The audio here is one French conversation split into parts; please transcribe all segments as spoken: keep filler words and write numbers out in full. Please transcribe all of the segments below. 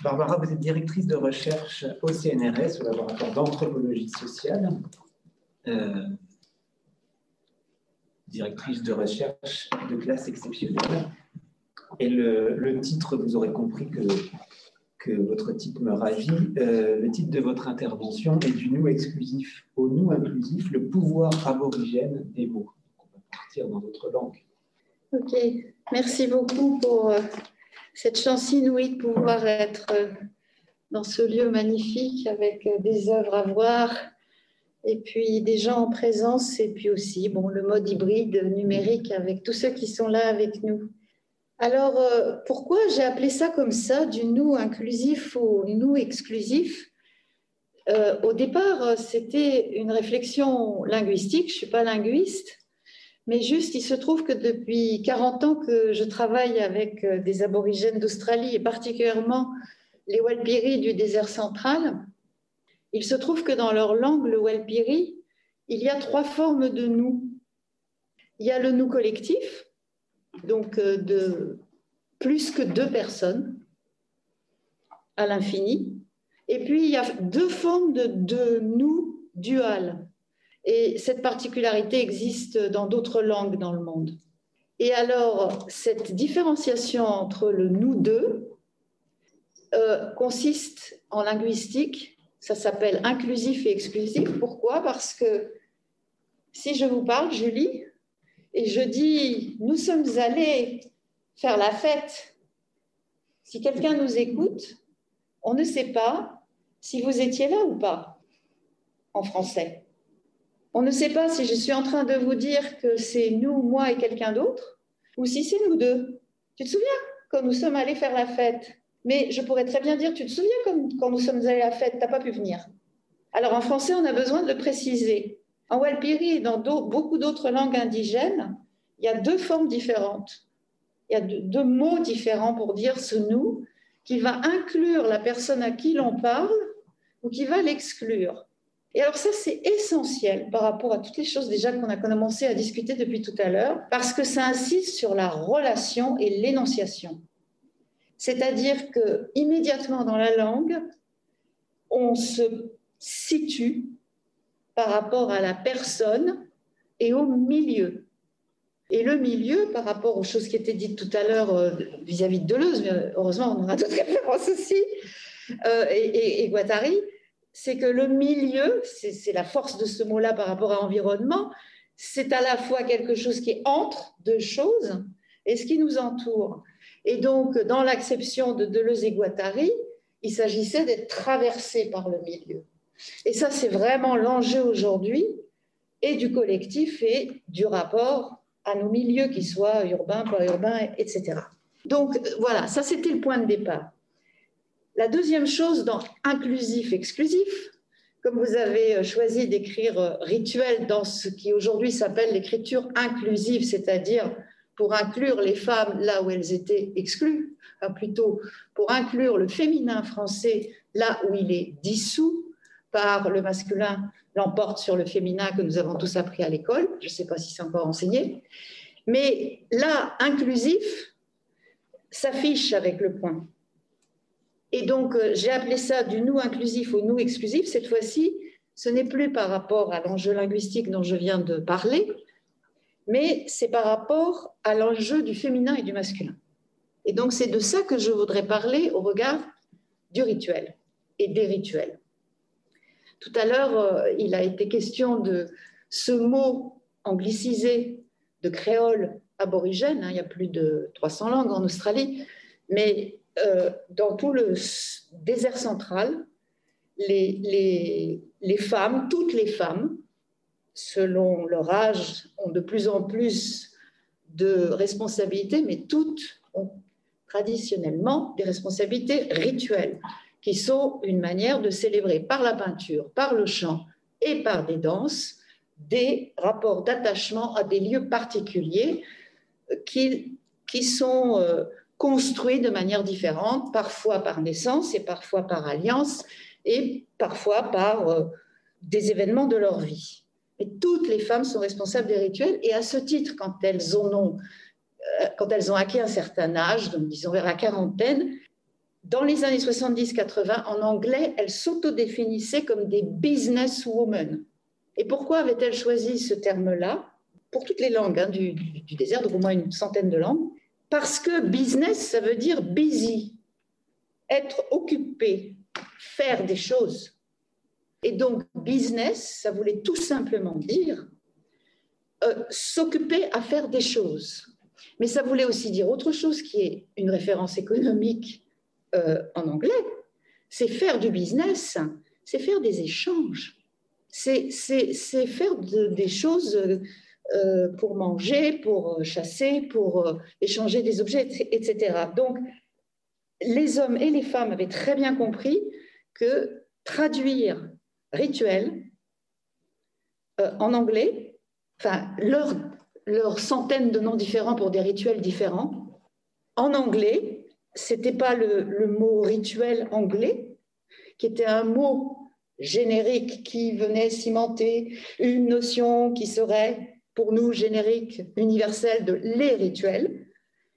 Barbara, vous êtes directrice de recherche au C N R S, au laboratoire d'anthropologie sociale, euh, directrice de recherche de classe exceptionnelle. Et le, le titre, vous aurez compris que, que votre titre me ravit, euh, le titre de votre intervention est du nous exclusif au nous inclusif, le pouvoir aborigène des mots. On va partir dans d'autres langues. Ok, merci beaucoup pour euh, cette chance inouïe de pouvoir être euh, dans ce lieu magnifique avec euh, des œuvres à voir et puis des gens en présence et puis aussi bon, le mode hybride numérique avec tous ceux qui sont là avec nous. Alors, euh, pourquoi j'ai appelé ça comme ça, du nous inclusif au nous exclusif? euh, Au départ, c'était une réflexion linguistique, je ne suis pas linguiste, mais juste, il se trouve que depuis quarante ans que je travaille avec des aborigènes d'Australie et particulièrement les Walpiri du désert central, il se trouve que dans leur langue, le Walpiri, il y a trois formes de nous. Il y a le nous collectif, donc de plus que deux personnes à l'infini, et puis il y a deux formes de, de nous dual. Et cette particularité existe dans d'autres langues dans le monde. Et alors, cette différenciation entre le nous deux euh, consiste en linguistique, ça s'appelle inclusif et exclusif. Pourquoi? Parce que si je vous parle, Julie, et je dis « nous sommes allés faire la fête », si quelqu'un nous écoute, on ne sait pas si vous étiez là ou pas, en français. On ne sait pas si je suis en train de vous dire que c'est nous, moi et quelqu'un d'autre, ou si c'est nous deux. Tu te souviens quand nous sommes allés faire la fête? Mais je pourrais très bien dire, tu te souviens comme quand nous sommes allés à la fête, tu n'as pas pu venir. Alors en français, on a besoin de le préciser. En Walpiri et dans beaucoup d'autres langues indigènes, il y a deux formes différentes. Il y a deux, deux mots différents pour dire ce nous, qui va inclure la personne à qui l'on parle ou qui va l'exclure. Et alors ça, c'est essentiel par rapport à toutes les choses déjà qu'on a commencé à discuter depuis tout à l'heure, parce que ça insiste sur la relation et l'énonciation. C'est-à-dire que immédiatement dans la langue, on se situe par rapport à la personne et au milieu. Et le milieu, par rapport aux choses qui étaient dites tout à l'heure euh, vis-à-vis de Deleuze, mais heureusement on aura d'autres références aussi, euh, et, et, et Guattari, c'est que le milieu, c'est la force de ce mot-là par rapport à l'environnement, c'est à la fois quelque chose qui est entre deux choses et ce qui nous entoure. Et donc, dans l'acception de Deleuze et Guattari, il s'agissait d'être traversé par le milieu. Et ça, c'est vraiment l'enjeu aujourd'hui, et du collectif et du rapport à nos milieux, qu'ils soient urbains, pas urbains, et cetera. Donc, voilà, ça, c'était le point de départ. La deuxième chose dans inclusif-exclusif, comme vous avez choisi d'écrire rituel dans ce qui aujourd'hui s'appelle l'écriture inclusive, c'est-à-dire pour inclure les femmes là où elles étaient exclues, enfin plutôt pour inclure le féminin français là où il est dissous par le masculin, l'emporte sur le féminin que nous avons tous appris à l'école, je ne sais pas si c'est encore enseigné, mais là, inclusif s'affiche avec le point. Et donc, euh, j'ai appelé ça du nous inclusif au nous exclusif. Cette fois-ci, ce n'est plus par rapport à l'enjeu linguistique dont je viens de parler, mais c'est par rapport à l'enjeu du féminin et du masculin. Et donc, c'est de ça que je voudrais parler au regard du rituel et des rituels. Tout à l'heure, euh, il a été question de ce mot anglicisé de créole aborigène. Hein, il y a plus de trois cents langues en Australie, mais Euh, dans tout le désert central, les, les, les femmes, toutes les femmes, selon leur âge, ont de plus en plus de responsabilités, mais toutes ont traditionnellement des responsabilités rituelles, qui sont une manière de célébrer par la peinture, par le chant et par des danses, des rapports d'attachement à des lieux particuliers qui, qui sont... Euh, construits de manière différente, parfois par naissance et parfois par alliance et parfois par euh, des événements de leur vie. Et toutes les femmes sont responsables des rituels et à ce titre, quand elles, en ont, euh, quand elles ont acquis un certain âge, donc disons vers la quarantaine, dans les années soixante-dix quatre-vingts, en anglais, elles s'autodéfinissaient comme des businesswomen. Et pourquoi avait-elle choisi ce terme-là? Pour toutes les langues hein, du, du, du désert, donc au moins une centaine de langues. Parce que business, ça veut dire busy, être occupé, faire des choses. Et donc, business, ça voulait tout simplement dire euh, s'occuper à faire des choses. Mais ça voulait aussi dire autre chose qui est une référence économique euh, en anglais. C'est faire du business, c'est faire des échanges. C'est, c'est, c'est faire de, des choses euh, pour manger, pour chasser, pour euh, échanger des objets, et cetera. Donc, les hommes et les femmes avaient très bien compris que traduire rituel euh, en anglais, enfin, leur, leur centaines de noms différents pour des rituels différents, en anglais, ce n'était pas le, le mot rituel anglais, qui était un mot générique qui venait cimenter une notion qui serait pour nous générique, universelle de les rituels.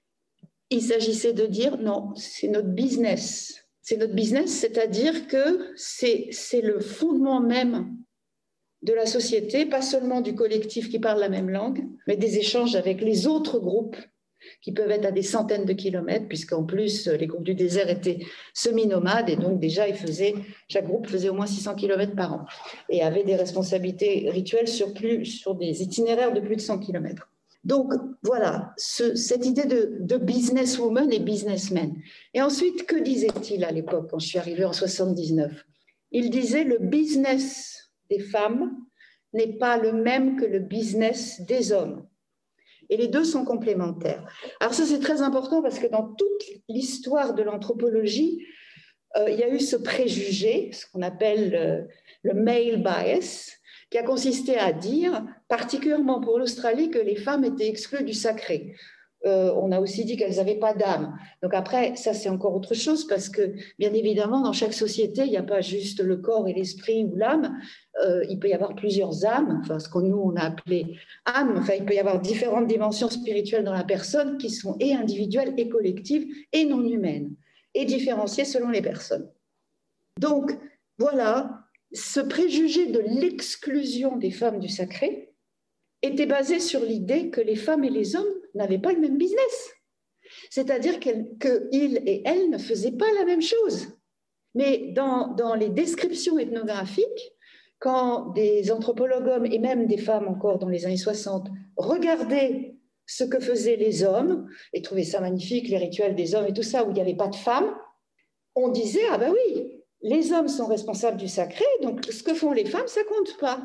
Il s'agissait de dire non, c'est notre business. C'est notre business, c'est-à-dire que c'est, c'est le fondement même de la société, pas seulement du collectif qui parle la même langue, mais des échanges avec les autres groupes qui peuvent être à des centaines de kilomètres, puisqu'en plus, les groupes du désert étaient semi-nomades, et donc déjà, ils faisaient, chaque groupe faisait au moins six cents kilomètres par an, et avait des responsabilités rituelles sur, plus, sur des itinéraires de plus de cent kilomètres. Donc, voilà, ce, cette idée de, de businesswoman et businessman. Et ensuite, que disait-il à l'époque, quand je suis arrivée en soixante-dix-neuf? Il disait, le business des femmes n'est pas le même que le business des hommes. Et les deux sont complémentaires. Alors ça, c'est très important parce que dans toute l'histoire de l'anthropologie, euh, il y a eu ce préjugé, ce qu'on appelle euh, le male bias, qui a consisté à dire, particulièrement pour l'Australie, que les femmes étaient exclues du sacré. Euh, on a aussi dit qu'elles n'avaient pas d'âme. Donc après, ça c'est encore autre chose parce que, bien évidemment, dans chaque société, il n'y a pas juste le corps et l'esprit ou l'âme. Euh, il peut y avoir plusieurs âmes, enfin ce que nous on a appelé âme. Enfin, il peut y avoir différentes dimensions spirituelles dans la personne qui sont et individuelles et collectives et non humaines et différenciées selon les personnes. Donc voilà, ce préjugé de l'exclusion des femmes du sacré était basé sur l'idée que les femmes et les hommes n'avaient pas le même business. C'est-à-dire qu'ils et elles ne faisaient pas la même chose. Mais dans, dans les descriptions ethnographiques, quand des anthropologues hommes et même des femmes encore dans les années soixante regardaient ce que faisaient les hommes et trouvaient ça magnifique, les rituels des hommes et tout ça, où il n'y avait pas de femmes, on disait, ah ben oui, les hommes sont responsables du sacré, donc ce que font les femmes, ça compte pas.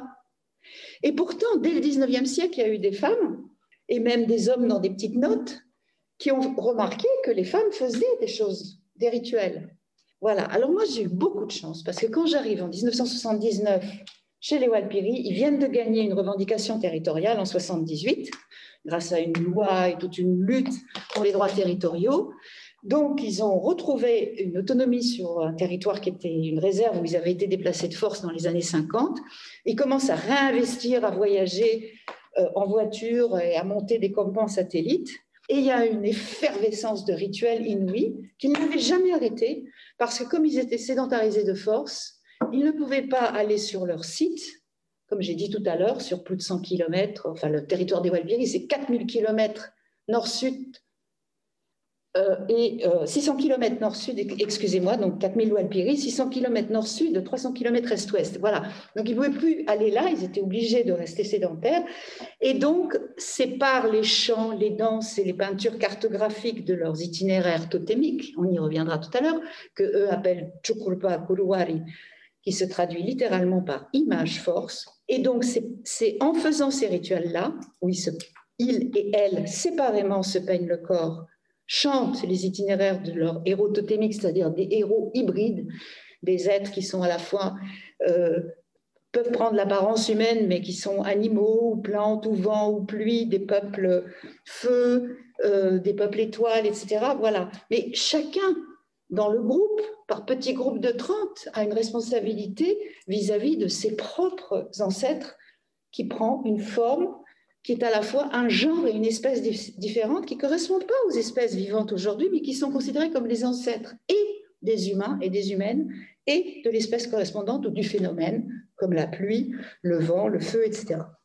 Et pourtant, dès le dix-neuvième siècle, il y a eu des femmes, et même des hommes dans des petites notes, qui ont remarqué que les femmes faisaient des choses, des rituels. Voilà. Alors moi, j'ai eu beaucoup de chance, parce que quand j'arrive en dix-neuf cent soixante-dix-neuf chez les Walpiri, ils viennent de gagner une revendication territoriale en soixante-dix-huit, grâce à une loi et toute une lutte pour les droits territoriaux. Donc, ils ont retrouvé une autonomie sur un territoire qui était une réserve où ils avaient été déplacés de force dans les années cinquante. Ils commencent à réinvestir, à voyager euh, en voiture et à monter des campements satellites. Et il y a une effervescence de rituels inouïs qu'ils n'avaient jamais arrêté parce que comme ils étaient sédentarisés de force, ils ne pouvaient pas aller sur leur site, comme j'ai dit tout à l'heure, sur plus de cent kilomètres. Enfin, le territoire des Walpiri, c'est quatre mille kilomètres nord-sud. Euh, et euh, six cents kilomètres nord-sud, excusez-moi, donc quatre mille Walpiri, six cents kilomètres nord-sud, trois cents kilomètres est-ouest. Voilà. Donc, ils ne pouvaient plus aller là, ils étaient obligés de rester sédentaires. Et donc, c'est par les chants, les danses et les peintures cartographiques de leurs itinéraires totémiques, on y reviendra tout à l'heure, qu'eux appellent Chukulpa Kuruwari, qui se traduit littéralement par image force. Et donc, c'est, c'est en faisant ces rituels-là, où ils, se, ils et elles séparément se peignent le corps, chantent les itinéraires de leurs héros totémiques, c'est-à-dire des héros hybrides, des êtres qui sont à la fois, euh, peuvent prendre l'apparence humaine, mais qui sont animaux, ou plantes, ou vent, ou pluie, des peuples feu, euh, des peuples étoiles, et cetera. Voilà. Mais chacun, dans le groupe, par petits groupes de trente, a une responsabilité vis-à-vis de ses propres ancêtres qui prend une forme qui est à la fois un genre et une espèce différente qui ne correspondent pas aux espèces vivantes aujourd'hui, mais qui sont considérées comme les ancêtres. Et des humains et des humaines et de l'espèce correspondante ou du phénomène, comme la pluie, le vent, le feu, et cetera.